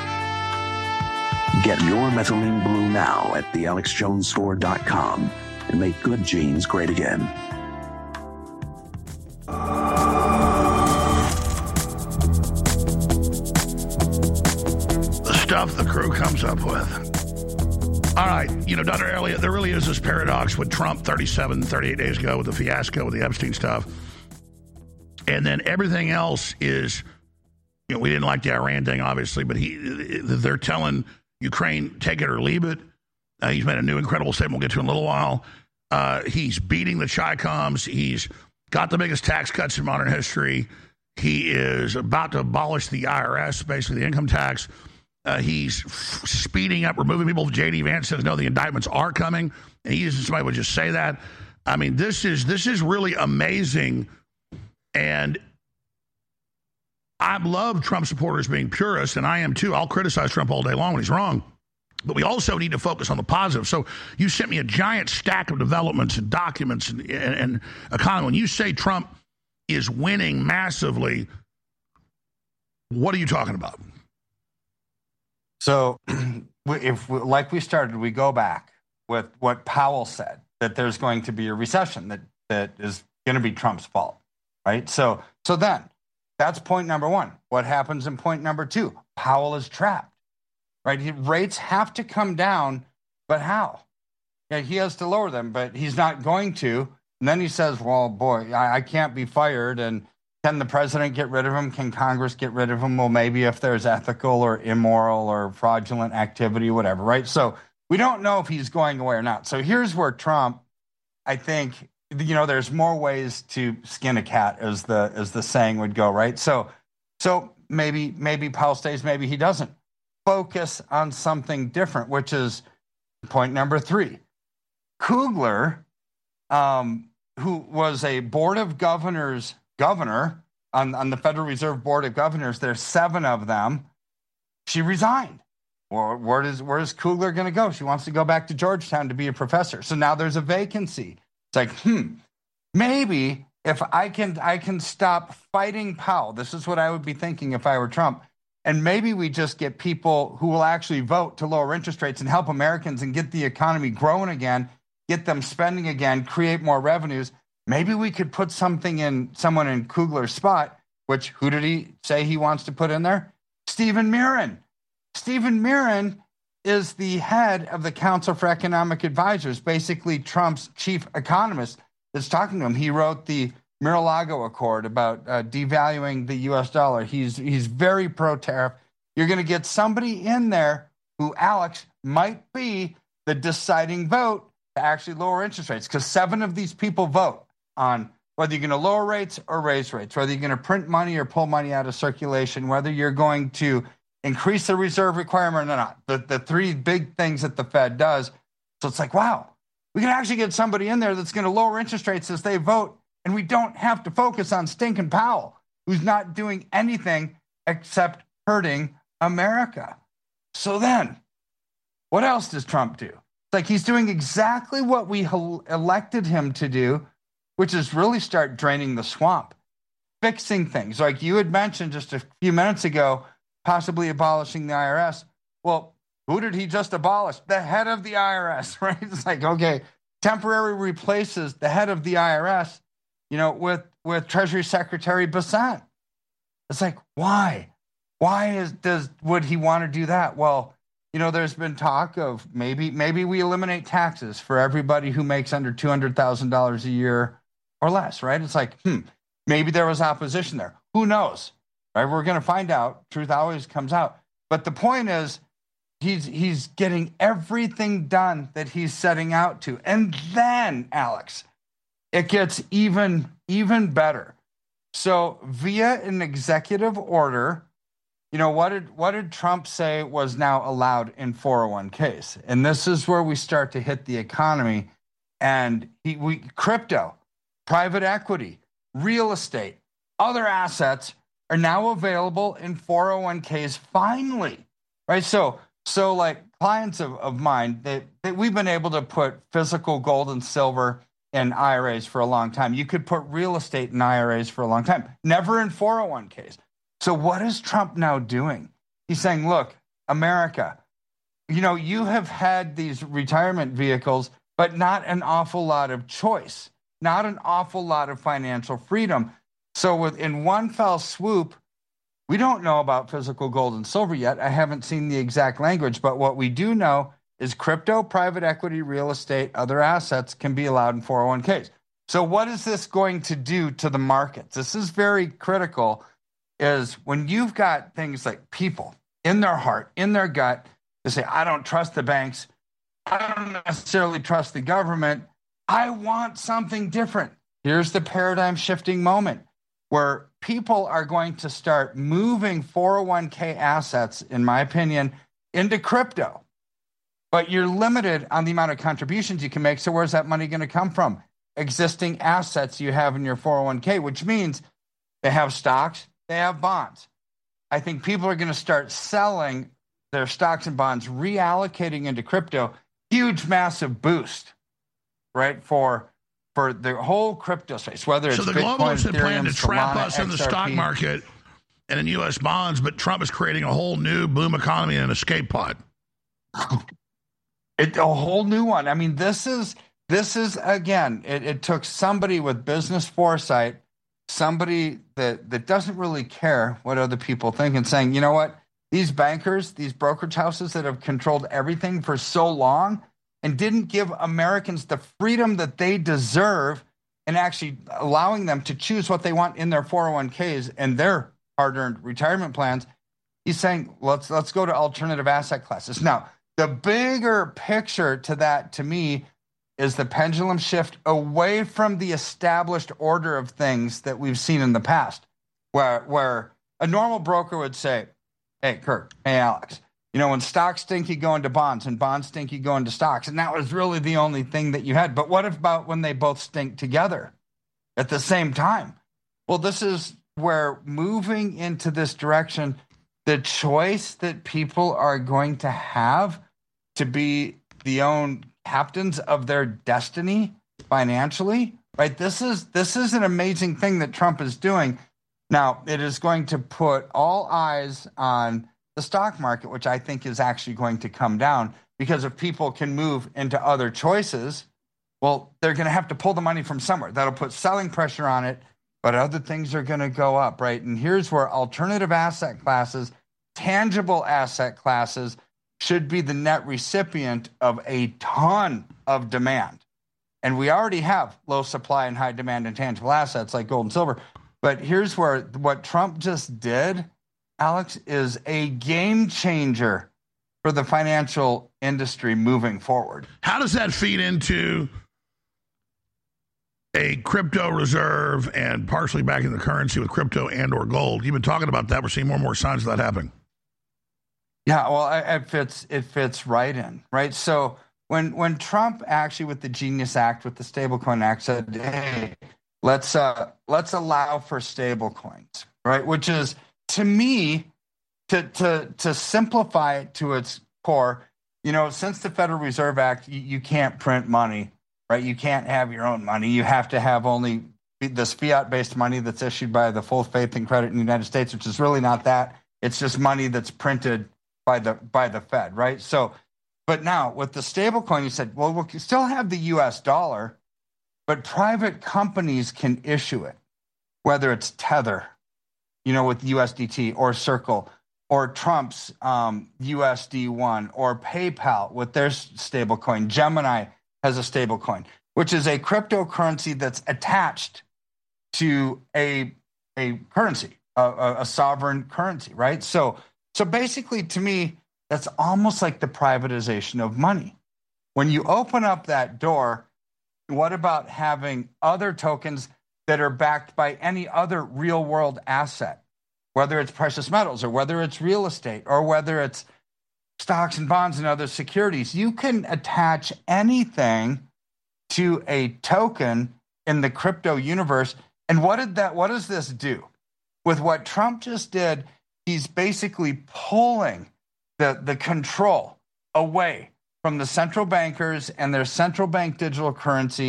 Get your methylene blue now at thealexjonesstore.com and make good genes great again. The stuff the crew comes up with. All right, Dr. Elliott, there really is this paradox with Trump 38 days ago with the fiasco with the Epstein stuff. And then everything else is, we didn't like the Iran thing, obviously, but they're telling Ukraine, take it or leave it. He's made a new incredible statement we'll get to in a little while. He's beating the Chi-Coms. He's got the biggest tax cuts in modern history. He is about to abolish the IRS, basically the income tax. He's speeding up, removing people. J.D. Vance says, no, the indictments are coming. And somebody would just say that. I mean, this is really amazing. And I love Trump supporters being purists, and I am too. I'll criticize Trump all day long when he's wrong. But we also need to focus on the positive. So you sent me a giant stack of developments and documents and economy. When you say Trump is winning massively, what are you talking about? So like we started, we go back with what Powell said, that there's going to be a recession that is going to be Trump's fault, right? So then that's point number one. What happens in point number two? Powell is trapped, right? Rates have to come down, but how? Yeah, he has to lower them, but he's not going to. And then he says, well, boy, I can't be fired. And can the president get rid of him? Can Congress get rid of him? Well, maybe if there's ethical or immoral or fraudulent activity, whatever, right? So we don't know if he's going away or not. So here's where Trump, I think, there's more ways to skin a cat, as the saying would go, right? So maybe Powell stays, maybe he doesn't. Focus on something different, which is point number three. Kugler, who was a Board of Governors governor on the Federal Reserve Board of Governors, there's 7 of them. She resigned. Well, where is Kugler going to go? She wants to go back to Georgetown to be a professor. So now there's a vacancy. It's like, maybe if I can stop fighting Powell. This is what I would be thinking if I were Trump. And maybe we just get people who will actually vote to lower interest rates and help Americans and get the economy growing again, get them spending again, create more revenues. Maybe we could put someone in Kugler's spot, which who did he say he wants to put in there? Stephen Mirren. Stephen Mirren is the head of the Council for Economic Advisors, basically Trump's chief economist that's talking to him. He wrote the Mar-a-Lago Accord about devaluing the U.S. dollar. He's very pro-tariff. You're going to get somebody in there who, Alex, might be the deciding vote to actually lower interest rates, because 7 of these people vote on whether you're going to lower rates or raise rates, whether you're going to print money or pull money out of circulation, whether you're going to increase the reserve requirement or not. The 3 big things that the Fed does. So it's like, wow, we can actually get somebody in there that's going to lower interest rates as they vote, and we don't have to focus on stinking Powell, who's not doing anything except hurting America. So then, what else does Trump do? It's like he's doing exactly what we elected him to do, which is really start draining the swamp, fixing things. Like you had mentioned just a few minutes ago, possibly abolishing the IRS. Well, who did he just abolish? The head of the IRS, right? It's like, okay, temporary replaces the head of the IRS, with Treasury Secretary Bessent. It's like, why? Would he want to do that? Well, there's been talk of maybe we eliminate taxes for everybody who makes under $200,000 a year or less, right? It's like, maybe there was opposition there. Who knows, right? We're going to find out. Truth always comes out. But the point is, he's getting everything done that he's setting out to. And then, Alex, it gets even better. So via an executive order, what did Trump say was now allowed in 401ks? And this is where we start to hit the economy. And crypto, private equity, real estate, other assets are now available in 401ks finally, right? So like clients of mine, that we've been able to put physical gold and silver in IRAs for a long time. You could put real estate in IRAs for a long time, never in 401ks. So what is Trump now doing? He's saying, look, America, you have had these retirement vehicles, but not an awful lot of choice, not an awful lot of financial freedom. So in one fell swoop, we don't know about physical gold and silver yet. I haven't seen the exact language, but what we do know is crypto, private equity, real estate, other assets can be allowed in 401ks. So what is this going to do to the markets? This is very critical, is when you've got things like people in their heart, in their gut, they say, I don't trust the banks. I don't necessarily trust the government. I want something different. Here's the paradigm shifting moment where people are going to start moving 401k assets, in my opinion, into crypto. But you're limited on the amount of contributions you can make. So where's that money going to come from? Existing assets you have in your 401k, which means they have stocks, they have bonds. I think people are going to start selling their stocks and bonds, reallocating into crypto. Huge, massive boost, right, for the whole crypto space, whether it's so the Bitcoin, globalists had Ethereum, planned to trap Solana, us in the XRP. stock market and in U.S. bonds, but Trump is creating a whole new boom economy and an escape pod. A whole new one. I mean, this is again, it took somebody with business foresight, somebody that doesn't really care what other people think, and saying, you know what, these bankers, these brokerage houses that have controlled everything for so long and didn't give Americans the freedom that they deserve and actually allowing them to choose what they want in their 401ks and their hard-earned retirement plans, he's saying, let's go to alternative asset classes. Now, the bigger picture to that, to me, is the pendulum shift away from the established order of things that we've seen in the past, where a normal broker would say, hey, Kirk, hey, Alex, when stocks stink, you go into bonds, and bonds stink, you go into stocks. And that was really the only thing that you had. But what about when they both stink together at the same time? Well, this is where moving into this direction, the choice that people are going to have to be the own captains of their destiny financially, right? This is an amazing thing that Trump is doing. Now, it is going to put all eyes on the stock market, which I think is actually going to come down, because if people can move into other choices, well, they're going to have to pull the money from somewhere. That'll put selling pressure on it, but other things are going to go up, right? And here's where alternative asset classes, tangible asset classes, should be the net recipient of a ton of demand. And we already have low supply and high demand in tangible assets like gold and silver. But here's where what Trump just did, Alex, is a game changer for the financial industry moving forward. How does that feed into a crypto reserve and partially backing the currency with crypto and or gold? You've been talking about that. We're seeing more and more signs of that happening. Yeah, well, it fits right in, right? So when Trump actually, with the Genius Act, with the Stablecoin Act, said, hey, let's allow for stablecoins, right? Which is, to me, to simplify it to its core, since the Federal Reserve Act, you can't print money, right? You can't have your own money. You have to have only this fiat-based money that's issued by the full faith and credit in the United States, which is really not that. It's just money that's printed by the Fed, right? So, but now with the stablecoin, you said, well, we'll still have the U.S. dollar, but private companies can issue it, whether it's Tether, with USDT, or Circle, or Trump's USD1, or PayPal with their stablecoin. Gemini has a stablecoin, which is a cryptocurrency that's attached to a currency, a sovereign currency, right? So basically, to me, that's almost like the privatization of money. When you open up that door, what about having other tokens that are backed by any other real-world asset, whether it's precious metals or whether it's real estate or whether it's stocks and bonds and other securities? You can attach anything to a token in the crypto universe. And what does this do? With what Trump just did, he's basically pulling the control away from the central bankers and their central bank digital currency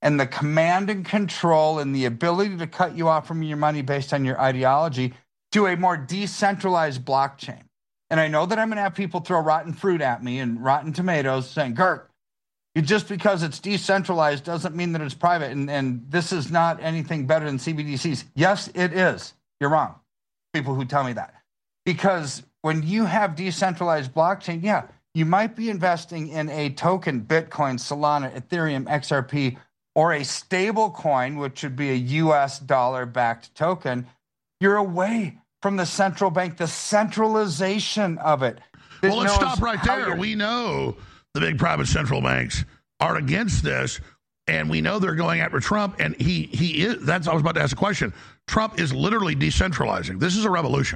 and the command and control and the ability to cut you off from your money based on your ideology to a more decentralized blockchain. And I know that I'm going to have people throw rotten fruit at me and rotten tomatoes saying, Kirk, just because it's decentralized doesn't mean that it's private. And this is not anything better than CBDCs. Yes, it is. You're wrong. People who tell me that. Because when you have decentralized blockchain, yeah, you might be investing in a token, Bitcoin, Solana, Ethereum, XRP, or a stable coin, which would be a US dollar-backed token. You're away from the central bank, the centralization of it. Well, let's stop right there. We know the big private central banks are against this, and we know they're going after Trump, and he is. That's I was about to ask a question. Trump is literally decentralizing. This is a revolution.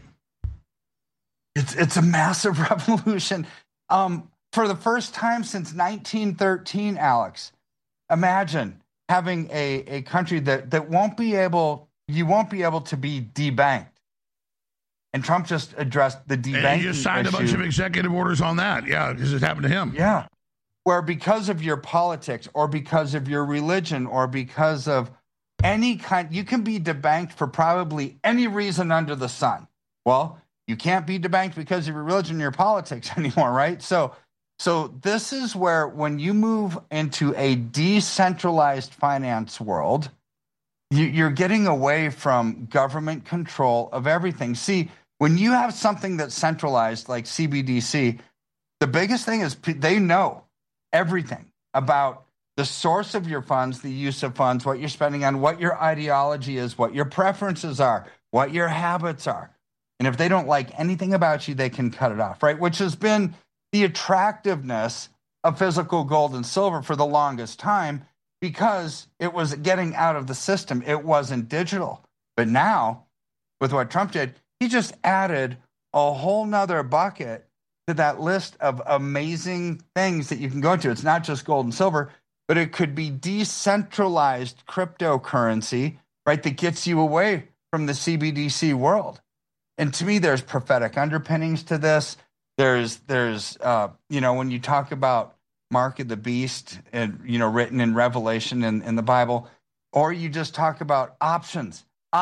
It's a massive revolution. For the first time since 1913, Alex, imagine having a country that you won't be able to be debanked. And Trump just addressed the debanking And he just signed issue. a bunch of executive orders on that. Yeah, because it happened to him. Yeah. Where because of your politics or because of your religion or because of any kind, you can be debanked for probably any reason under the sun. Well, you can't be debanked because of your religion or your politics anymore, right? So this is where when you move into a decentralized finance world, you're getting away from government control of everything. See, when you have something that's centralized like CBDC, the biggest thing is they know everything about the source of your funds, the use of funds, what you're spending on, what your ideology is, what your preferences are, what your habits are. And if they don't like anything about you, they can cut it off, right? Which has been the attractiveness of physical gold and silver for the longest time because it was getting out of the system. It wasn't digital. But now, with what Trump did, he just added a whole nother bucket to that list of amazing things that you can go into. It's not just gold and silver, but it could be decentralized cryptocurrency, right, that gets you away from the CBDC world. And to me, there's prophetic underpinnings to this. There's when you talk about Mark of the Beast and, written in Revelation in the Bible, or you just talk about options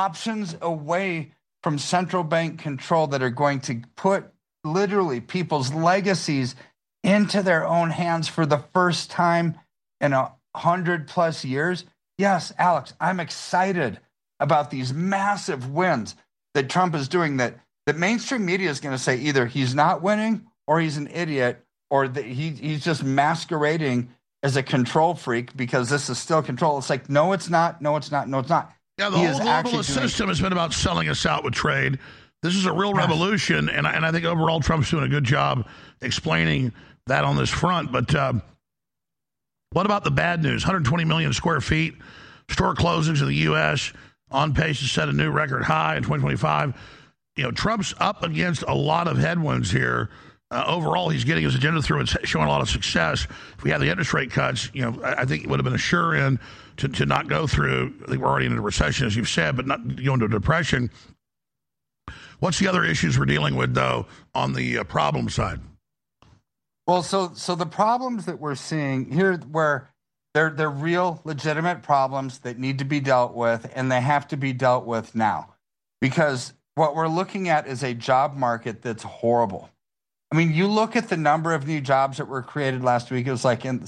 away from central bank control that are going to put literally people's legacies into their own hands for the first time in 100+ years. Yes, Alex, I'm excited about these massive wins that Trump is doing that mainstream media is going to say either he's not winning or he's an idiot or that he's just masquerading as a control freak because this is still control. It's like, no, it's not. No, it's not. No, it's not. Yeah, the whole globalist system has been about selling us out with trade. This is a real revolution, and I think overall Trump's doing a good job explaining that on this front. But what about the bad news? 120 million square feet, store closings in the U.S., on pace to set a new record high in 2025. Trump's up against a lot of headwinds here. Overall, he's getting his agenda through and showing a lot of success. If we had the interest rate cuts, I think it would have been a sure end to not go through. I think we're already in a recession, as you've said, but not go into a depression. What's the other issues we're dealing with, though, on the problem side? Well, so the problems that we're seeing here, where they're real, legitimate problems that need to be dealt with, and they have to be dealt with now. Because what we're looking at is a job market that's horrible. I mean, you look at the number of new jobs that were created last week, it was like in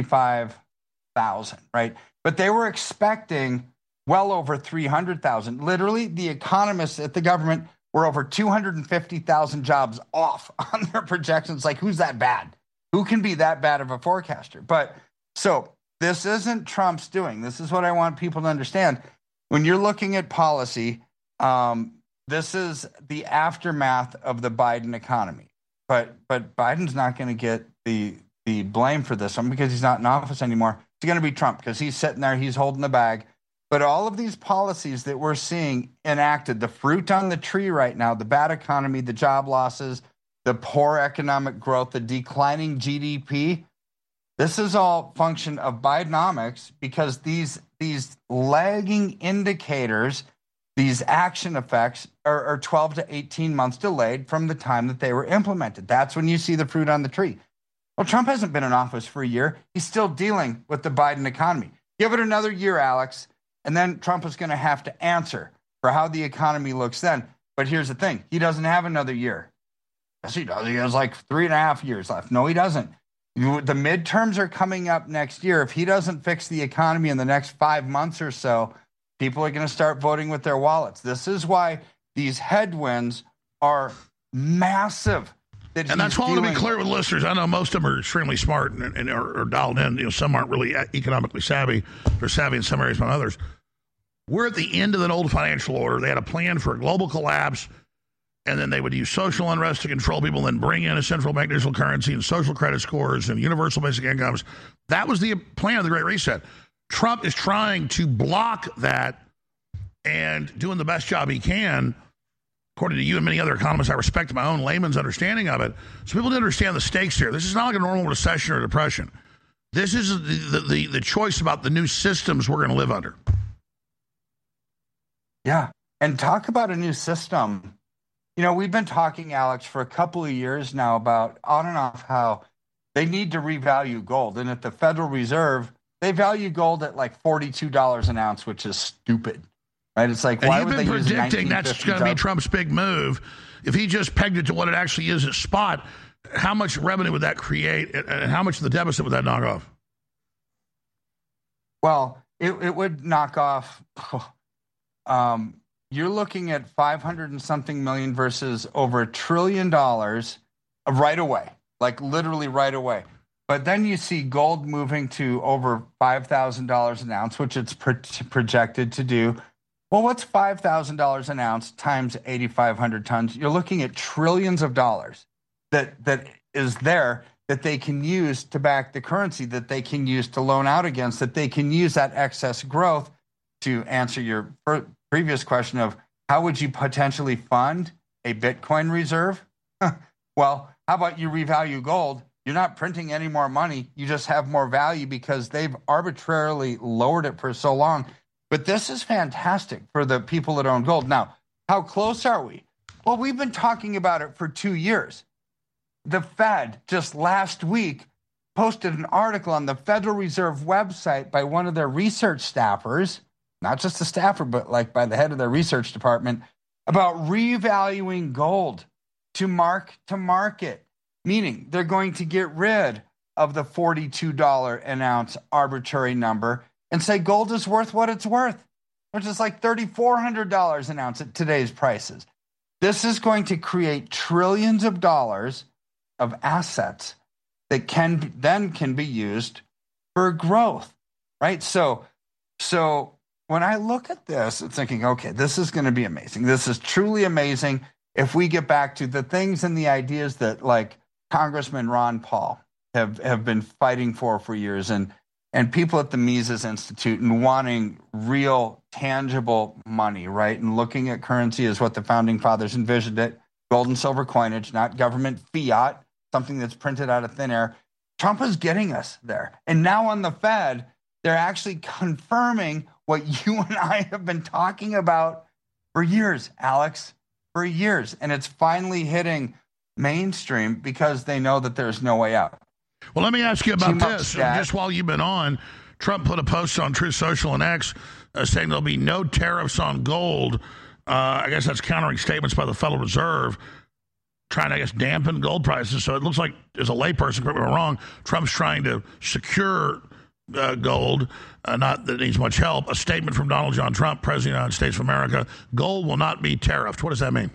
75,000, right? But they were expecting well over 300,000. Literally, the economists at the government were over 250,000 jobs off on their projections. Like, who's that bad? Who can be that bad of a forecaster? But so this isn't Trump's doing. This is what I want people to understand. When you're looking at policy, this is the aftermath of the Biden economy. But Biden's not going to get the blame for this one because he's not in office anymore. It's going to be Trump because he's sitting there, he's holding the bag. But all of these policies that we're seeing enacted, the fruit on the tree right now, the bad economy, the job losses, the poor economic growth, the declining GDP, this is all function of Bidenomics because these lagging indicators, these action effects are 12 to 18 months delayed from the time that they were implemented. That's when you see the fruit on the tree. Well, Trump hasn't been in office for a year. He's still dealing with the Biden economy. Give it another year, Alex, and then Trump is going to have to answer for how the economy looks then. But here's the thing. He doesn't have another year. Yes, he does. He has like 3.5 years left. No, he doesn't. The midterms are coming up next year. If he doesn't fix the economy in the next 5 months or so, people are going to start voting with their wallets. This is why these headwinds are massive. And that's why I want to be clear with listeners. I know most of them are extremely smart and are dialed in. You know, some aren't really economically savvy. They're savvy in some areas than others. We're at the end of an old financial order. They had a plan for a global collapse, and then they would use social unrest to control people, and then bring in a central bank digital currency and social credit scores and universal basic incomes. That was the plan of the Great Reset. Trump is trying to block that and doing the best job he can, according to you and many other economists I respect, my own layman's understanding of it. So people need to understand the stakes here. This is not like a normal recession or depression. This is the choice about the new systems we're going to live under. Yeah. And talk about a new system. You know, we've been talking, Alex, for a couple of years now about on and off how they need to revalue gold. And at the Federal Reserve, they value gold at like $42 an ounce, which is stupid. Right? It's like, why would they use a 1950s? Predicting that's going to be Trump's big move. If he just pegged it to what it actually is at spot, how much revenue would that create, and how much of the deficit would that knock off? Well, it would knock off. You're looking at 500 and something million versus over $1 trillion right away, like literally right away. But then you see gold moving to over $5,000 an ounce, which it's projected to do. Well, what's $5,000 an ounce times 8,500 tons? You're looking at trillions of dollars that is there that they can use to back the currency, that they can use to loan out against, that they can use that excess growth to answer your previous question of how would you potentially fund a Bitcoin reserve? Well, how about you revalue gold? You're not printing any more money. You just have more value because they've arbitrarily lowered it for so long. But this is fantastic for the people that own gold. Now, how close are we? Well, we've been talking about it for 2 years. The Fed just last week posted an article on the Federal Reserve website by one of their research staffers, not just a staffer, but like by the head of their research department, about revaluing gold to market, meaning they're going to get rid of the $42 an ounce arbitrary number and say gold is worth what it's worth, which is like $3,400 an ounce at today's prices. This is going to create trillions of dollars of assets that can be used for growth, right? So when I look at this, I'm thinking, okay, this is going to be amazing. This is truly amazing if we get back to the things and the ideas that like Congressman Ron Paul have been fighting for years, and people at the Mises Institute, and wanting real tangible money, right? And looking at currency as what the founding fathers envisioned it, gold and silver coinage, not government fiat, something that's printed out of thin air. Trump is getting us there. And now on the Fed, they're actually confirming what you and I have been talking about for years, Alex, for years. And it's finally hitting mainstream because they know that there's no way out. Well, let me ask you about this. Just while you've been on, Trump put a post on Truth Social and X saying there'll be no tariffs on gold. I guess that's countering statements by the Federal Reserve, trying to, I guess, dampen gold prices. So it looks like, as a layperson, correct me if I'm wrong, Trump's trying to secure gold, not that it needs much help. A statement from Donald John Trump, President of the United States of America, gold will not be tariffed. What does that mean?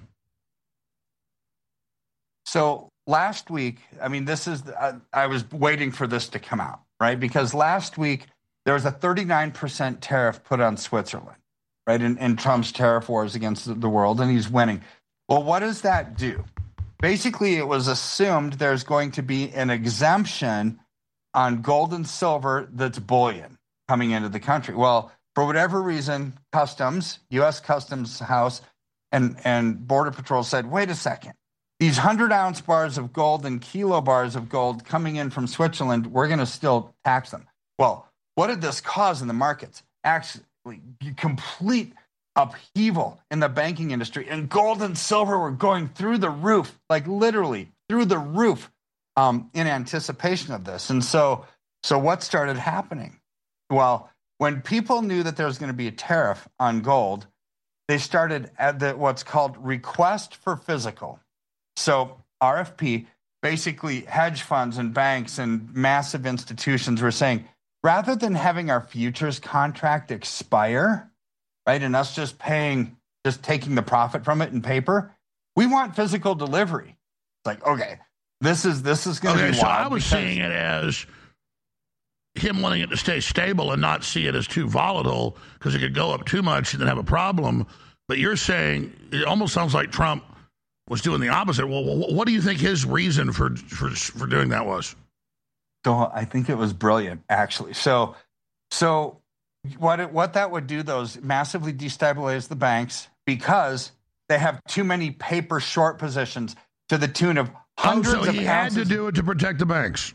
So last week, I mean, I was waiting for this to come out, right? Because last week, there was a 39% tariff put on Switzerland, right? In Trump's tariff wars against the world, and he's winning. Well, what does that do? Basically, it was assumed there's going to be an exemption on gold and silver that's bullion coming into the country. Well, for whatever reason, Customs, U.S. Customs House and Border Patrol said, wait a second. These 100-ounce bars of gold and kilo bars of gold coming in from Switzerland, we're going to still tax them. Well, what did this cause in the markets? Actually, complete upheaval in the banking industry. And gold and silver were going through the roof, like literally through the roof in anticipation of this. And so what started happening? Well, when people knew that there was going to be a tariff on gold, they started at what's called request for physical. So RFP, basically hedge funds and banks and massive institutions were saying, rather than having our futures contract expire, right, and us just taking the profit from it in paper, we want physical delivery. It's like, okay, this is going to be wild. So I was seeing it as him wanting it to stay stable and not see it as too volatile because it could go up too much and then have a problem. But you're saying it almost sounds like Trump was doing the opposite. Well, what do you think his reason for doing that was? So I think it was brilliant, actually. So what that would do, though, is massively destabilize the banks because they have too many paper short positions to the tune of hundreds of ounces. So he had to do it to protect the banks.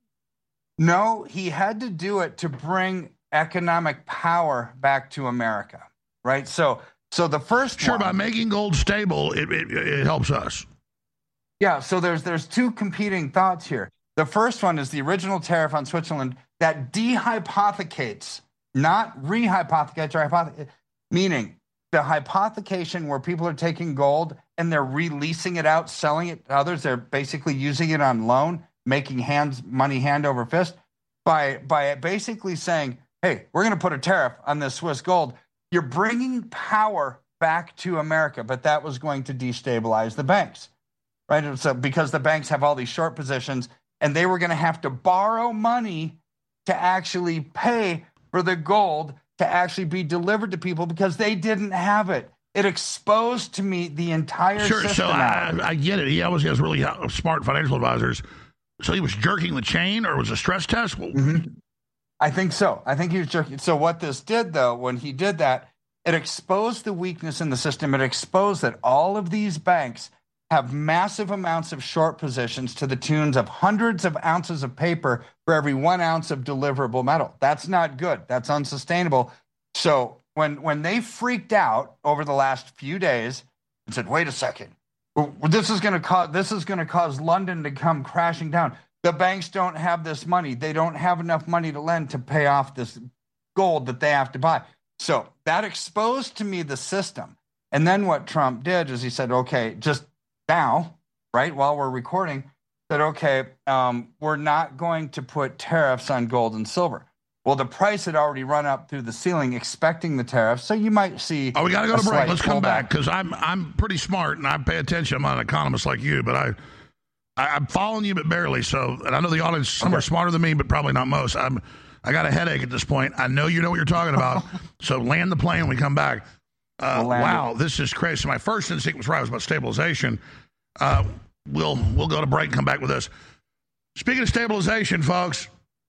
No, he had to do it to bring economic power back to America, right? So the first one, by making gold stable, it helps us. Yeah, so there's two competing thoughts here. The first one is the original tariff on Switzerland that dehypothecates, not rehypothecates, or hypothecate, meaning the hypothecation where people are taking gold and they're releasing it out, selling it to others. They're basically using it on loan, making money hand over fist by basically saying, hey, we're going to put a tariff on this Swiss gold. You're bringing power back to America, but that was going to destabilize the banks, right? So because the banks have all these short positions and they were going to have to borrow money to actually pay for the gold to actually be delivered to people because they didn't have it. It exposed to me the entire system. So I get it. He always has really smart financial advisors. So he was jerking the chain, or was it a stress test? Mm-hmm. I think so. I think he was jerking. So what this did, though, when he did that, it exposed the weakness in the system. It exposed that all of these banks have massive amounts of short positions to the tunes of hundreds of ounces of paper for every 1 ounce of deliverable metal. That's not good. That's unsustainable. So when they freaked out over the last few days and said, wait a second, this is going to cause London to come crashing down. The banks don't have this money. They don't have enough money to lend to pay off this gold that they have to buy. So that exposed to me the system. And then what Trump did is he said, okay, just now, right, while we're recording, said, okay, we're not going to put tariffs on gold and silver. Well, the price had already run up through the ceiling expecting the tariffs, so you might see. Oh, we got to go to break. Let's come back because I'm pretty smart and I pay attention. I'm not an economist like you, but I'm following you, but barely. So, and I know the audience, some are smarter than me, but probably not most. I got a headache at this point. I know you know what you're talking about. So land the plane when we come back. Wow, this is crazy. So my first instinct was right. It was about stabilization. We'll go to break and come back with this. Speaking of stabilization, folks,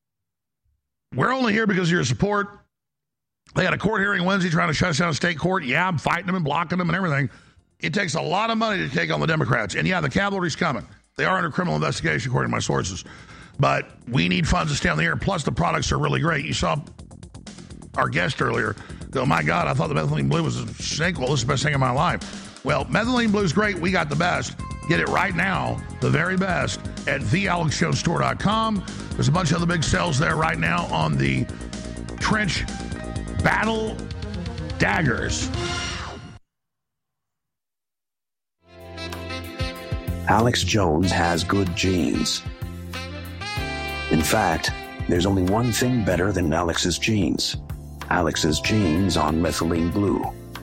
we're only here because of your support. They had a court hearing Wednesday trying to shut us down a state court. Yeah, I'm fighting them and blocking them and everything. It takes a lot of money to take on the Democrats. And yeah, the cavalry's coming. They are under criminal investigation, according to my sources. But we need funds to stay on the air. Plus, the products are really great. You saw our guest earlier go, my God, I thought the methylene blue was a snake oil. This is the best thing in my life. Well, methylene blue is great. We got the best. Get it right now, the very best, at thealexjonestore.com. There's a bunch of other big sales there right now on the trench battle daggers. Alex Jones has good genes. In fact, there's only one thing better than Alex's genes. Alex's genes on methylene blue.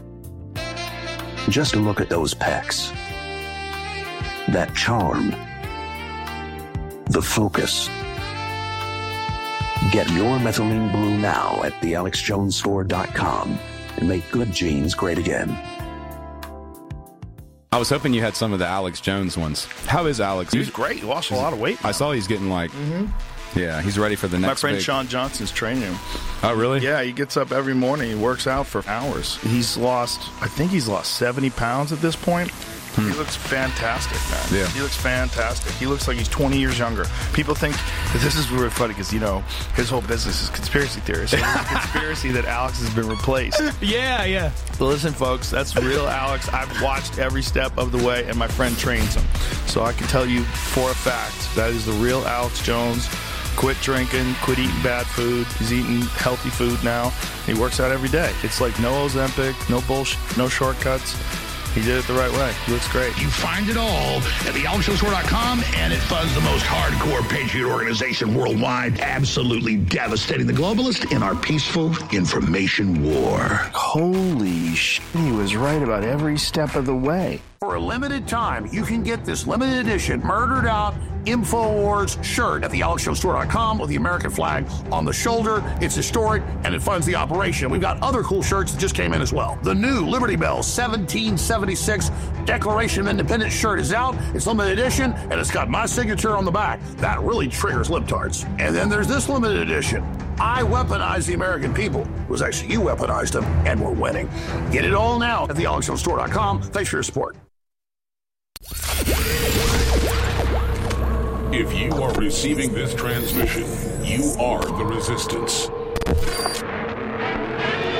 Just look at those pecs. That charm. The focus. Get your methylene blue now at thealexjonestore.com and make good genes great again. I was hoping you had some of the Alex Jones ones. How is Alex? He's great. He lost a lot of weight. I saw he's getting yeah, he's ready for the next. My friend Sean Johnson's training him. Oh, really? Yeah, he gets up every morning. He works out for hours. I think he's lost 70 pounds at this point. He looks fantastic, man. Yeah. He looks fantastic. He looks like he's 20 years younger. People think that this is really funny because, his whole business is conspiracy theories. So there's a conspiracy that Alex has been replaced. Yeah. But listen, folks, that's real Alex. I've watched every step of the way, and my friend trains him. So I can tell you for a fact that is the real Alex Jones. quit drinking, quit eating bad food. He's eating healthy food now. He works out every day. It's like no Ozempic, no bullshit, no shortcuts. He did it the right way. He looks great. You find it all at thealexjoneshow.com, and it funds the most hardcore patriot organization worldwide, absolutely devastating the globalists in our peaceful information war. Holy shit, he was right about every step of the way. For a limited time, you can get this limited edition Murdered Out InfoWars shirt at thealexjonesstore.com with the American flag on the shoulder. It's historic, and it funds the operation. We've got other cool shirts that just came in as well. The new Liberty Bell 1776 Declaration of Independence shirt is out. It's limited edition, and it's got my signature on the back. That really triggers libtards. And then there's this limited edition. I weaponized the American people. It was actually you weaponized them, and we're winning. Get it all now at thealexjonesstore.com. Thanks for your support. If you are receiving this transmission, you are the resistance.